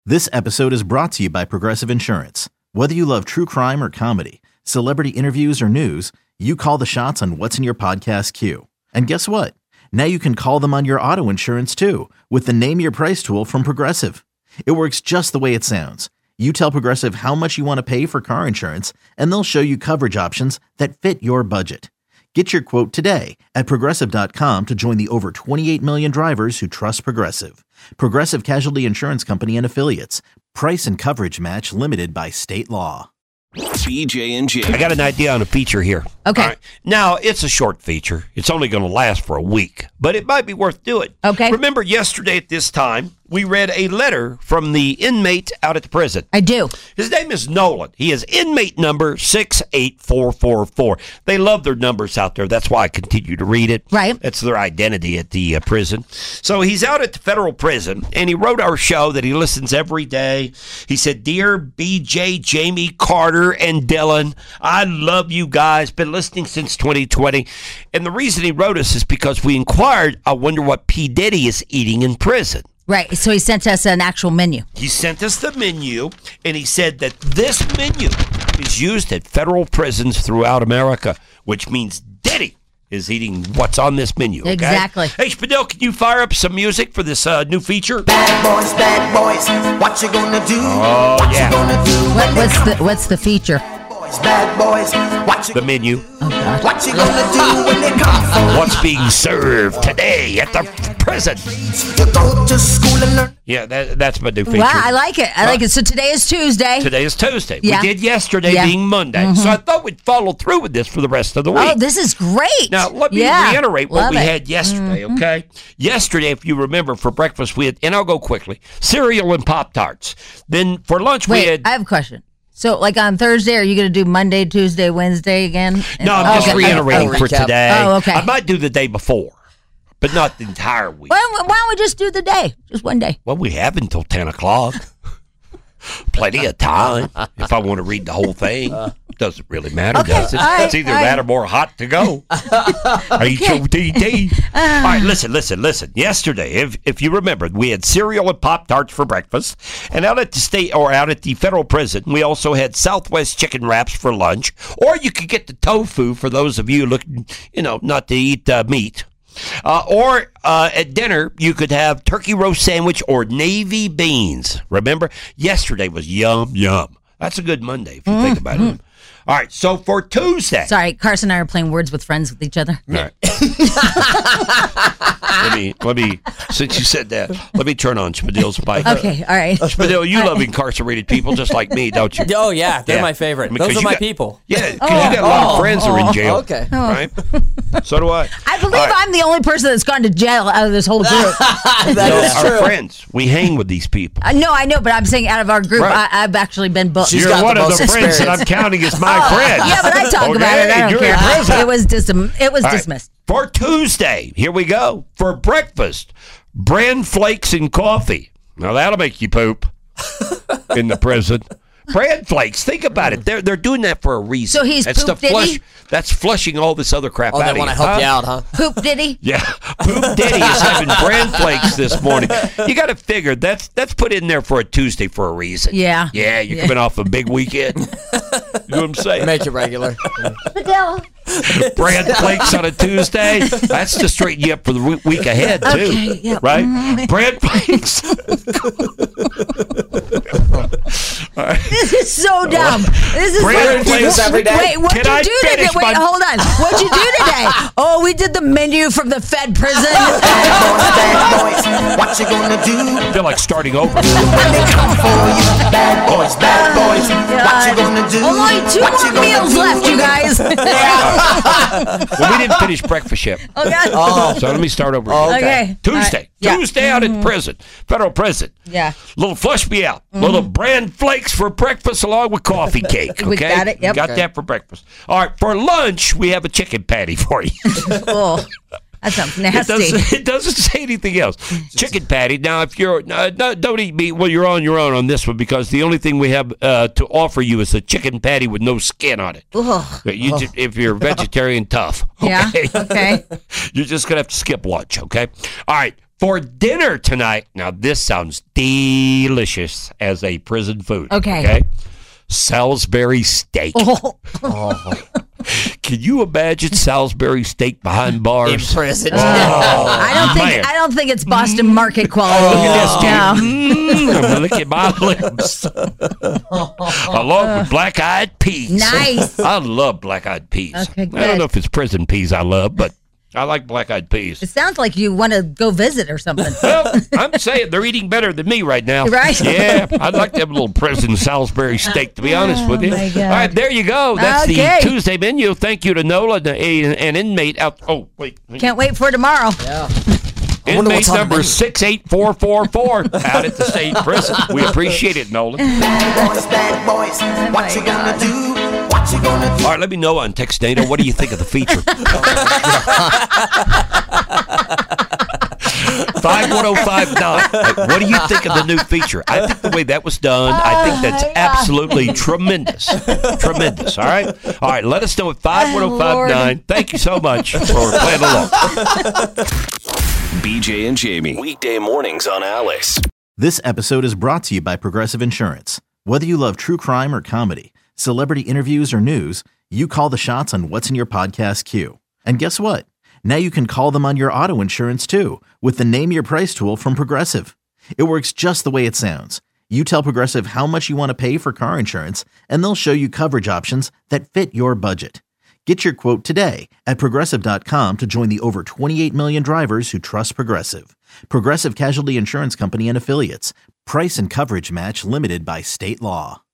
This episode is brought to you by Progressive Insurance. Whether you love true crime or comedy, celebrity interviews or news, you call the shots on what's in your podcast queue. And guess what? Now you can call them on your auto insurance too with the Name Your Price tool from Progressive. It works just the way it sounds. You tell Progressive how much you want to pay for car insurance, and they'll show you coverage options that fit your budget. Get your quote today at Progressive.com to join the over 28 million drivers who trust Progressive. Progressive Casualty Insurance Company and Affiliates. Price and coverage match limited by state law. BJ and J. I got an idea on a feature here. Okay. All right. Now, it's a short feature. It's only going to last for a week, but it might be worth doing. Okay. Remember yesterday at this time, we read a letter from the inmate out at the prison. I do. His name is Nolan. He is inmate number 68444. They love their numbers out there. That's why I continue to read it. Right. That's their identity at the prison. So he's out at the federal prison, and he wrote our show that he listens every day. He said, "Dear BJ, Jamie, Carter, and Dylan, I love you guys. Been listening since 2020. And the reason he wrote us is because we inquired, I wonder what P. Diddy is eating in prison. Right. So he sent us an actual menu. He sent us the menu, and he said that this menu is used at federal prisons throughout America, which means Diddy is eating what's on this menu. Okay? Exactly. Hey, Spadil, can you fire up some music for this new feature? Bad boys, what you gonna do? Oh, what yeah. you gonna do? What's the feature? Bad boys, what you The menu. Oh, God. what you gonna do when they come for What's being served today at the prison? you? Go to school and learn. Yeah, that's my new feature. Wow, I like it. I like it. So today is Tuesday. Today is Tuesday. Yeah. We did yesterday Yeah. being Monday. So I thought we'd follow through with this for the rest of the week. Oh, this is great. Now, let me Yeah. reiterate what Love we it. had yesterday, okay? Yesterday, if you remember, for breakfast, we had, and I'll go quickly, cereal and Pop-Tarts. Then for lunch, we Wait, had... I have a question. So, like on Thursday, are you going to do Monday, Tuesday, Wednesday again? No, I'm just Okay. reiterating for Recap. today. Oh, okay. I might do the day before, but not the entire week. Why don't we just do the day? Just one day. Well, we have until 10 o'clock. Plenty of time if I want to read the whole thing. Doesn't really matter, Okay, does it? all right, It's either all right. that or more hot to go. H-O-T-T. All right, listen. Yesterday, if you remember, we had cereal and Pop-Tarts for breakfast. And out at the federal prison, we also had Southwest chicken wraps for lunch. Or you could get the tofu for those of you looking, not to eat meat. Or at dinner, you could have turkey roast sandwich or navy beans. Remember, yesterday was yum. That's a good Monday if you think about it. All right, so for Tuesday. Sorry, Carson and I are playing words with friends with each other. All right. let me, since you said that, let me turn on Spadil's mic. Okay, all right. Spadil, you love incarcerated people just like me, don't you? Oh, yeah. They're Yeah. my favorite. Because Those are you my got- people. Yeah, because you got a lot of friends that are in jail. Okay. Right? So do I. I believe All right. I'm the only person that's gone to jail out of this whole group. That is Our true. friends, we hang with these people. No, I know, but I'm saying out of our group, Right. I've actually been booked. She's You're got one the of most the friends that I'm experience. counting as my friends. Yeah, but I talk about it. I don't you're care. in prison. It was All right, dismissed. For Tuesday, here we go. For breakfast, bran flakes and coffee. Now that'll make you poop in the prison. Bran flakes. Think about it. They're doing that for a reason. So he's that's poop to flush. Diddy? That's flushing all this other crap Oh, out they of want you. to help you out, huh? Poop Diddy? Yeah, Poop Diddy is having bran flakes this morning. You got to figure that's put in there for a Tuesday for a reason. Yeah. Yeah, you're coming off a big weekend. You know what I'm saying? Make it regular. Fidel. Bran flakes on a Tuesday. That's to straighten you up for the week ahead, too. Okay, yep. Right? Bran flakes. This is so dumb. This is Bran like, flakes every day. Wait, what'd Can I you do today? finish Wait, my- hold on. What'd you do today? Oh, we did the menu from the Fed prison. Bad boys, what you gonna do I feel like starting over. when they come for you? Bad boys, what you gonna do? Only two What you more gonna meals do left, you guys. Well, we didn't finish breakfast yet. Oh, God. So let me start over. Okay. Tuesday. All right. Yeah. Tuesday out at prison. Federal prison. Yeah. Little flush me out. Little bran flakes for breakfast along with coffee cake. Okay? We got it, yep. Got that for breakfast. All right. For lunch, we have a chicken patty for you. Oh, that sounds nasty. It doesn't say anything else. Chicken patty. Now, if you're don't eat meat, well, you're on your own on this one because the only thing we have to offer you is a chicken patty with no skin on it. Ugh. If you're vegetarian, tough. Yeah, Okay. okay. You're just gonna have to skip lunch. Okay. All right. For dinner tonight, now this sounds delicious as a prison food. Okay. Salisbury steak. Can you imagine Salisbury steak behind bars? In prison. I don't think it's Boston market quality. Look at this, No. Look at my lips. Along with black-eyed peas. Nice. I love black-eyed peas. Okay, I good. don't know if it's prison peas I love, but I like black-eyed peas. It sounds like you want to go visit or something. Well, I'm saying they're eating better than me right now. Right? Yeah, I'd like to have a little prison Salisbury steak, to be honest with you. my God. All right, there you go. That's Okay. the Tuesday menu. Thank you to Nola, an inmate out. Oh, wait. Can't wait for tomorrow. wonder Inmate what's on the number menu. 68444 out at the state prison. We appreciate it, Nolan. Bad boys, what you gonna do? What you gonna do? All right, let me know on Textnado. What do you think of the feature? 51059. What do you think of the new feature? I think the way that was done, I think that's absolutely tremendous. Tremendous. All right? All right, let us know at 51059. Thank you so much for playing along. BJ and Jamie. Weekday mornings on Alice. This episode is brought to you by Progressive Insurance. Whether you love true crime or comedy, celebrity interviews or news, you call the shots on what's in your podcast queue. And guess what? Now you can call them on your auto insurance too with the Name Your Price tool from Progressive. It works just the way it sounds. You tell Progressive how much you want to pay for car insurance, and they'll show you coverage options that fit your budget. Get your quote today at Progressive.com to join the over 28 million drivers who trust Progressive. Progressive Casualty Insurance Company and Affiliates. Price and coverage match limited by state law.